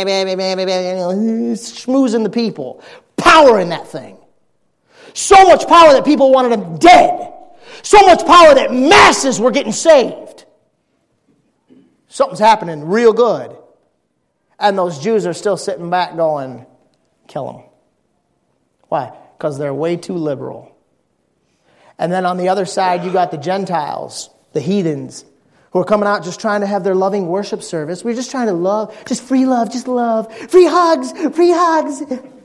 schmoozing the people. Power in that thing. So much power that people wanted him dead. So much power that masses were getting saved. Something's happening real good. And those Jews are still sitting back going, kill them. Why? Because they're way too liberal. And then on the other side, you got the Gentiles, the heathens, who are coming out just trying to have their loving worship service. We're just trying to love, just free love, just love. Free hugs, free hugs.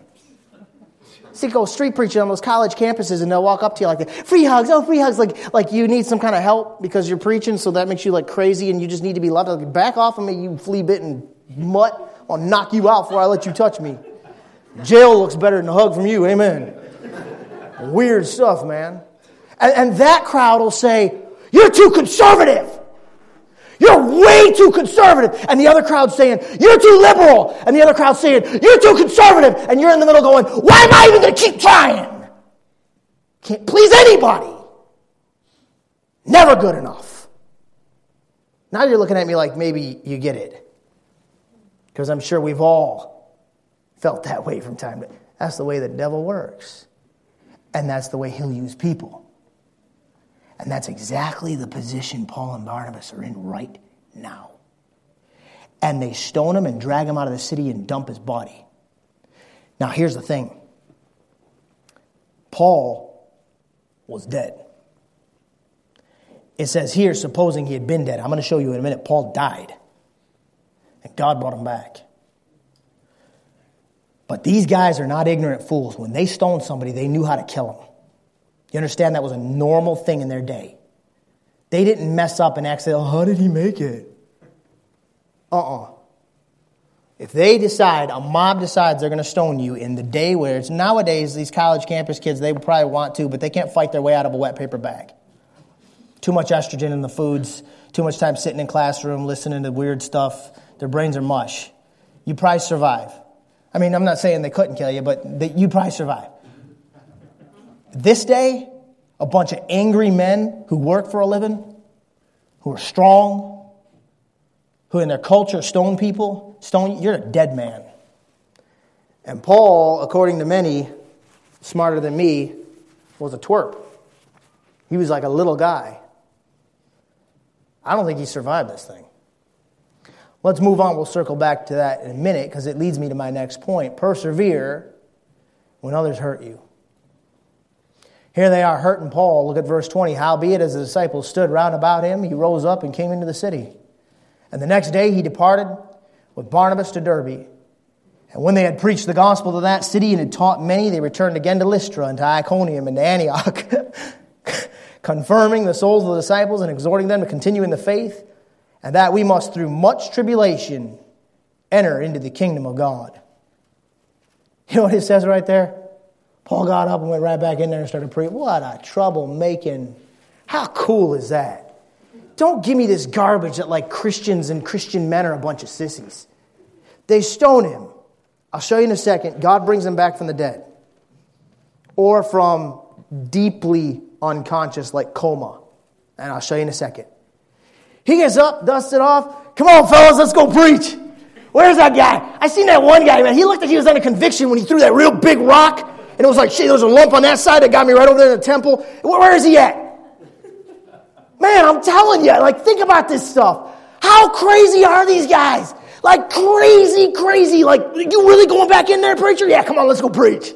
See, go street preaching on those college campuses and they'll walk up to you like that. Free hugs, oh, free hugs. Like you need some kind of help because you're preaching, so that makes you like crazy and you just need to be loved. Like, back off of me, you flea-bitten mutt. I'll knock you out before I let you touch me. Jail looks better than a hug from you. Amen. Weird stuff, man. And that crowd will say, you're too conservative. You're way too conservative. And the other crowd's saying, you're too liberal. And the other crowd's saying, you're too conservative. And you're in the middle going, why am I even going to keep trying? Can't please anybody. Never good enough. Now you're looking at me like maybe you get it. Because I'm sure we've all felt that way from time to time. That's the way the devil works. And that's the way he'll use people. And that's exactly the position Paul and Barnabas are in right now. And they stone him and drag him out of the city and dump his body. Now here's the thing. Paul was dead. It says here, supposing he had been dead. I'm going to show you in a minute. Paul died. And God brought him back. But these guys are not ignorant fools. When they stoned somebody, they knew how to kill them. You understand that was a normal thing in their day. They didn't mess up and act say, oh, how did he make it? If they decide, a mob decides they're going to stone you in the day where it's nowadays, these college campus kids, they probably want to, but they can't fight their way out of a wet paper bag. Too much estrogen in the foods, too much time sitting in classroom, listening to weird stuff. Their brains are mush. You probably survive. I mean, I'm not saying they couldn't kill you, but you'd probably survive. This day, a bunch of angry men who work for a living, who are strong, who in their culture stone people, you're a dead man. And Paul, according to many, smarter than me, was a twerp. He was like a little guy. I don't think he survived this thing. Let's move on. We'll circle back to that in a minute because it leads me to my next point. Persevere when others hurt you. Here they are hurting Paul. Look at verse 20. Howbeit, as the disciples stood round about him, he rose up and came into the city. And the next day he departed with Barnabas to Derbe. And when they had preached the gospel to that city and had taught many, they returned again to Lystra and to Iconium and to Antioch, confirming the souls of the disciples and exhorting them to continue in the faith, and that we must through much tribulation enter into the kingdom of God. You know what it says right there? Paul got up and went right back in there and started preaching. What a troublemaking. How cool is that? Don't give me this garbage that like Christians and Christian men are a bunch of sissies. They stone him. I'll show you in a second. God brings him back from the dead. Or from deeply unconscious like coma. And I'll show you in a second. He gets up, dusts it off. Come on, fellas, let's go preach. Where's that guy? I seen that one guy, man. He looked like he was under conviction when he threw that real big rock. And it was like, shit, there was a lump on that side that got me right over there in the temple. Where is he at? Man, I'm telling you, like, think about this stuff. How crazy are these guys? Like, crazy, crazy. Like, you really going back in there, preacher? Yeah, come on, let's go preach.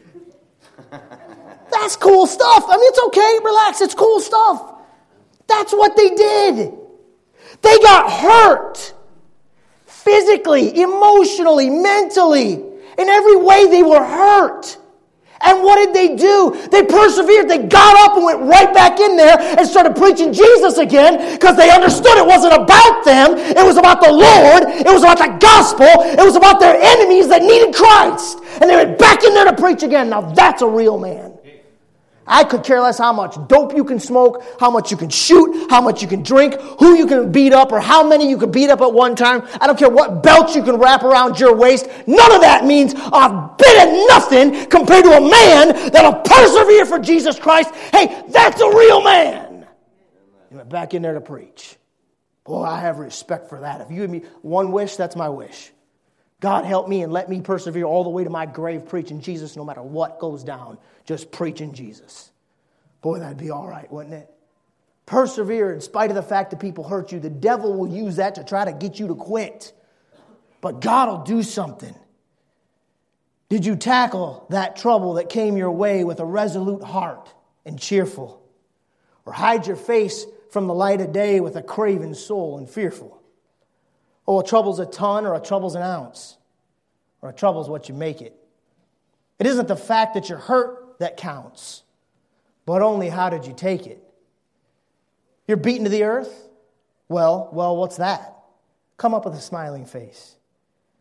That's cool stuff. I mean, it's okay. Relax. It's cool stuff. That's what they did. They got hurt. Physically, emotionally, mentally. In every way, they were hurt. And what did they do? They persevered. They got up and went right back in there and started preaching Jesus again because they understood it wasn't about them. It was about the Lord. It was about the gospel. It was about their enemies that needed Christ. And they went back in there to preach again. Now that's a real man. I could care less how much dope you can smoke, how much you can shoot, how much you can drink, who you can beat up, or how many you can beat up at one time. I don't care what belt you can wrap around your waist. None of that means a bit of nothing compared to a man that'll persevere for Jesus Christ. Hey, that's a real man. You went back in there to preach. Boy, I have respect for that. If you give me one wish, that's my wish. God help me and let me persevere all the way to my grave preaching Jesus no matter what goes down. Just preaching Jesus. Boy, that'd be all right, wouldn't it? Persevere in spite of the fact that people hurt you. The devil will use that to try to get you to quit. But God will do something. Did you tackle that trouble that came your way with a resolute heart and cheerful? Or hide your face from the light of day with a craven soul and fearful? Oh, a trouble's a ton or a trouble's an ounce. Or a trouble's what you make it. It isn't the fact that you're hurt that counts, but only how did you take it? You're beaten to the earth? Well, what's that? Come up with a smiling face.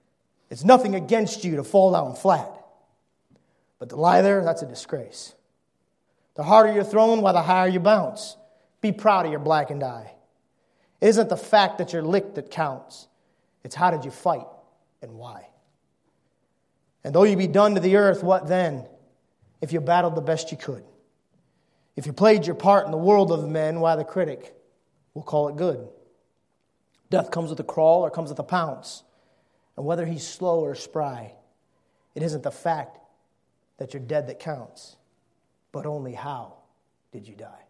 It's nothing against you to fall down flat. But to lie there, that's a disgrace. The harder you're thrown, why the higher you bounce. Be proud of your blackened eye. It isn't the fact that you're licked that counts. It's how did you fight and why. And though you be done to the earth, what then? If you battled the best you could. If you played your part in the world of men, why the critic will call it good. Death comes with a crawl or comes with a pounce. And whether he's slow or spry, it isn't the fact that you're dead that counts, but only how did you die.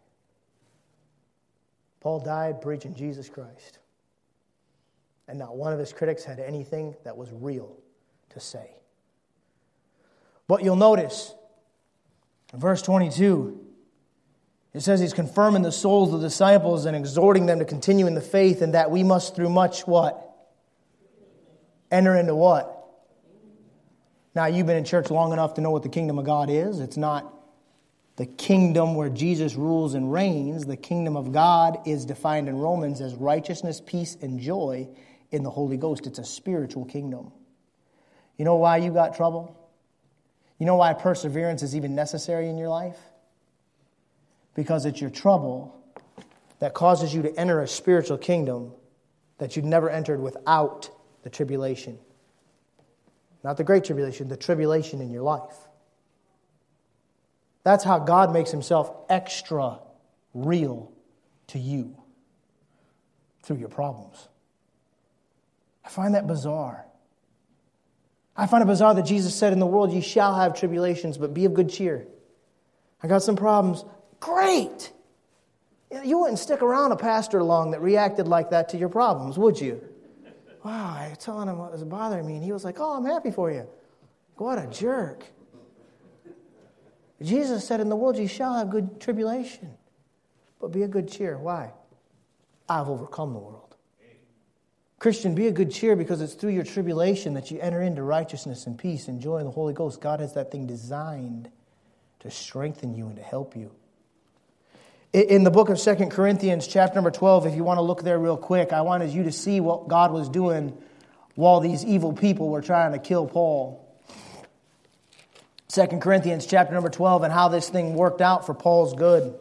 Paul died preaching Jesus Christ. And not one of his critics had anything that was real to say. But you'll notice, in verse 22, it says he's confirming the souls of the disciples and exhorting them to continue in the faith, and that we must through much what? Enter into what? Now, you've been in church long enough to know what the kingdom of God is. It's not the kingdom where Jesus rules and reigns. The kingdom of God is defined in Romans as righteousness, peace, and joy in the Holy Ghost. It's a spiritual kingdom. You know why you got trouble? You know why perseverance is even necessary in your life? Because it's your trouble that causes you to enter a spiritual kingdom that you'd never entered without the tribulation. Not the great tribulation, the tribulation in your life. That's how God makes himself extra real to you through your problems. I find that bizarre. I find it bizarre that Jesus said, in the world ye shall have tribulations, but be of good cheer. I got some problems. Great! You wouldn't stick around a pastor long that reacted like that to your problems, would you? Wow, I was telling him what was bothering me, and he was like, oh, I'm happy for you. What a jerk. Jesus said, in the world you shall have good tribulation, but be of good cheer. Why? I've overcome the world. Christian, be of good cheer because it's through your tribulation that you enter into righteousness and peace and joy in the Holy Ghost. God has that thing designed to strengthen you and to help you. In the book of 2 Corinthians, chapter number 12, if you want to look there real quick, I wanted you to see what God was doing while these evil people were trying to kill Paul. 2 Corinthians, chapter number 12, and how this thing worked out for Paul's good.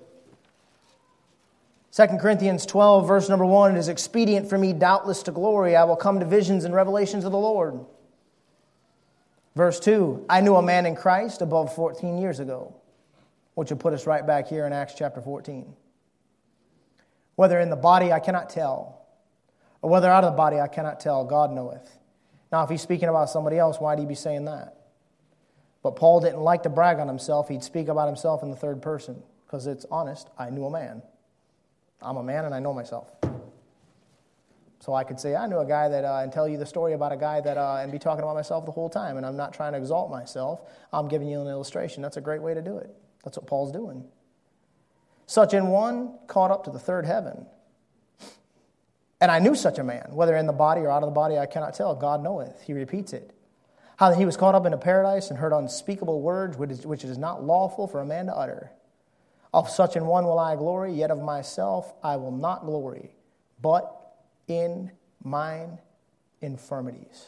2 Corinthians 12, verse number 1, it is expedient for me doubtless to glory. I will come to visions and revelations of the Lord. Verse 2, I knew a man in Christ above 14 years ago. Which will put us right back here in Acts chapter 14. Whether in the body I cannot tell, or whether out of the body I cannot tell, God knoweth. Now, if he's speaking about somebody else, why would he be saying that? But Paul didn't like to brag on himself. He'd speak about himself in the third person, because it's honest. I knew a man. I'm a man and I know myself. So I could say, I knew a guy that, and tell you the story about a guy that, and be talking about myself the whole time, and I'm not trying to exalt myself. I'm giving you an illustration. That's a great way to do it. That's what Paul's doing. Such an one caught up to the third heaven. And I knew such a man, whether in the body or out of the body, I cannot tell. God knoweth. He repeats it. How he was caught up into paradise and heard unspeakable words, which it is not lawful for a man to utter. Of such an one will I glory, yet of myself I will not glory, but in mine infirmities.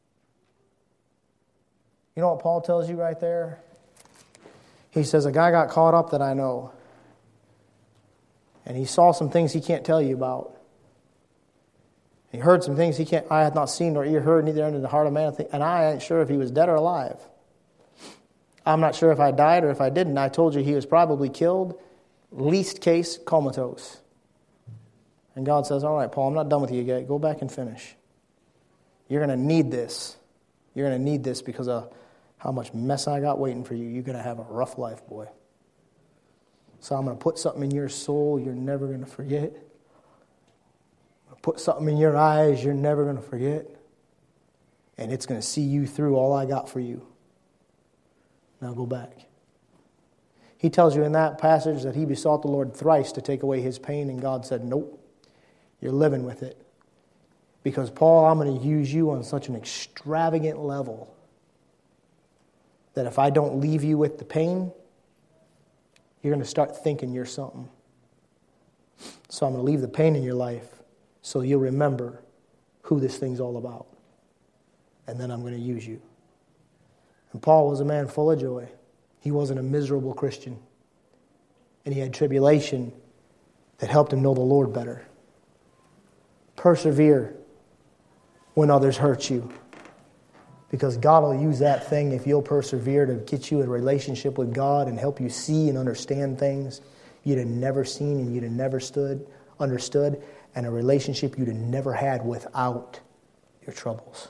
You know what Paul tells you right there? He says, a guy got caught up that I know. And he saw some things he can't tell you about. He heard some things I had not seen nor ear heard, neither entered the heart of man. And I ain't sure if he was dead or alive. I'm not sure if I died or if I didn't. I told you he was probably killed, least case comatose. And God says, all right, Paul, I'm not done with you yet. Go back and finish. You're going to need this. You're going to need this because of how much mess I got waiting for you. You're going to have a rough life, boy. So I'm going to put something in your soul you're never going to forget. I'm going to put something in your eyes you're never going to forget. And it's going to see you through all I got for you. Now go back. He tells you in that passage that he besought the Lord thrice to take away his pain, and God said, nope, you're living with it. Because, Paul, I'm going to use you on such an extravagant level that if I don't leave you with the pain, you're going to start thinking you're something. So I'm going to leave the pain in your life so you'll remember who this thing's all about. and then I'm going to use you. And Paul was a man full of joy. He wasn't a miserable Christian. And he had tribulation that helped him know the Lord better. Persevere when others hurt you. Because God will use that thing, if you'll persevere, to get you in a relationship with God and help you see and understand things you'd have never seen and you'd have never understood, and a relationship you'd have never had without your troubles.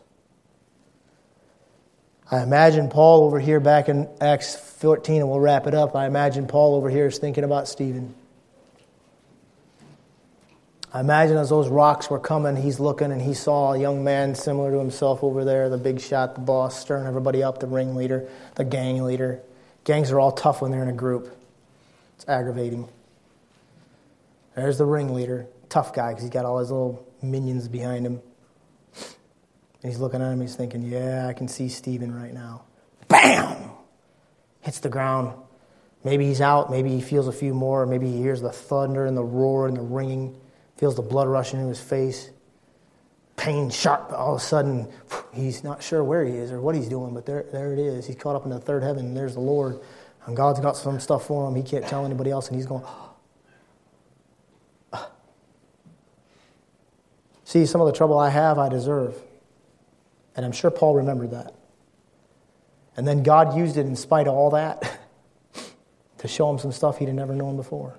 I imagine Paul over here back in Acts 14, and we'll wrap it up. I imagine Paul over here is thinking about Stephen. I imagine as those rocks were coming, he's looking and he saw a young man similar to himself over there, the big shot, the boss, stirring everybody up, the ringleader, the gang leader. Gangs are all tough when they're in a group. It's aggravating. There's the ringleader, tough guy, because he's got all his little minions behind him. And he's looking at him, he's thinking, yeah, I can see Stephen right now. Bam! Hits the ground. Maybe he's out, maybe he feels a few more, maybe he hears the thunder and the roar and the ringing, feels the blood rushing into his face. Pain sharp, all of a sudden, he's not sure where he is or what he's doing, but there it is. He's caught up in the third heaven, and there's the Lord. And God's got some stuff for him. He can't tell anybody else, and he's going, See, some of the trouble I have, I deserve. And I'm sure Paul remembered that. And then God used it in spite of all that to show him some stuff he'd never known before.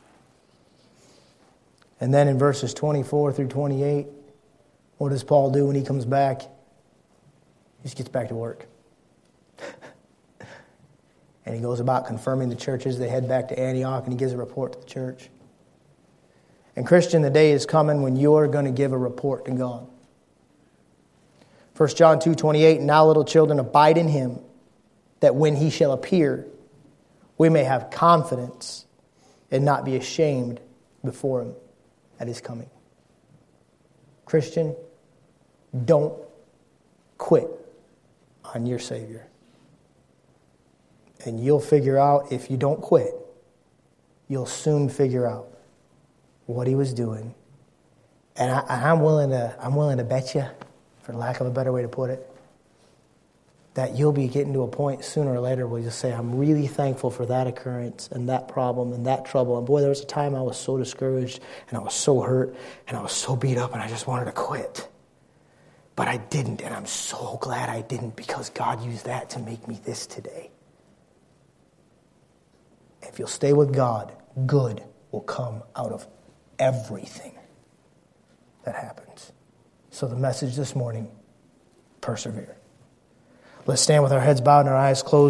And then in verses 24 through 28, what does Paul do when he comes back? He just gets back to work. And he goes about confirming the churches. They head back to Antioch and he gives a report to the church. And Christian, the day is coming when you're going to give a report to God. 1 John 2:28, now little children, abide in him, that when he shall appear, we may have confidence and not be ashamed before him at his coming. Christian, don't quit on your Savior. And you'll figure out, if you don't quit, you'll soon figure out what he was doing. And I'm willing to bet you, for lack of a better way to put it, that you'll be getting to a point sooner or later where you'll say, I'm really thankful for that occurrence and that problem and that trouble. And boy, there was a time I was so discouraged and I was so hurt and I was so beat up and I just wanted to quit. But I didn't, and I'm so glad I didn't, because God used that to make me this today. If you'll stay with God, good will come out of everything that happens. So the message this morning, persevere. Let's stand with our heads bowed and our eyes closed.